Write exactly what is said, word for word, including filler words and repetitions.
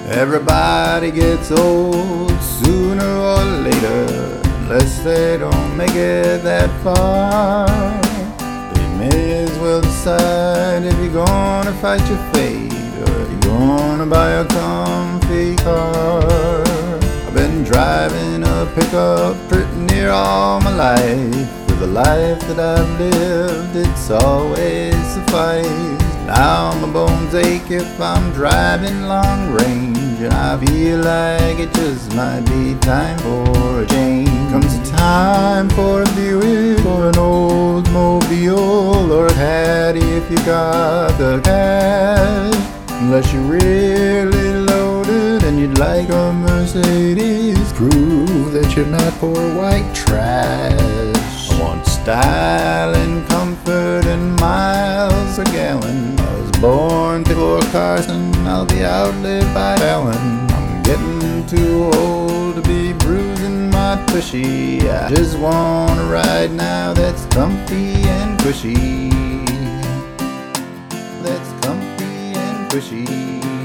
Everybody gets old sooner or later, unless they don't make it that far. They may as well decide if you're gonna fight your fate or if you're gonna buy a comfy car. I've been driving a pickup pretty near all my life. For the life that I've lived, it's always sufficed. Now my bones ache if I'm driving long range, and I feel like it just might be time for a change. Comes a time for a Buick or an Oldsmobile or a Caddy if you got the cash. Unless you're really loaded and you'd like a Mercedes, prove that you're not poor white trash. I want style and comfort and miles a gallon. I was born before Carson, I'll be outlived by Helen. I'm getting too old to be bruising my tushy. I just want a ride now that's comfy and cushy. That's comfy and cushy.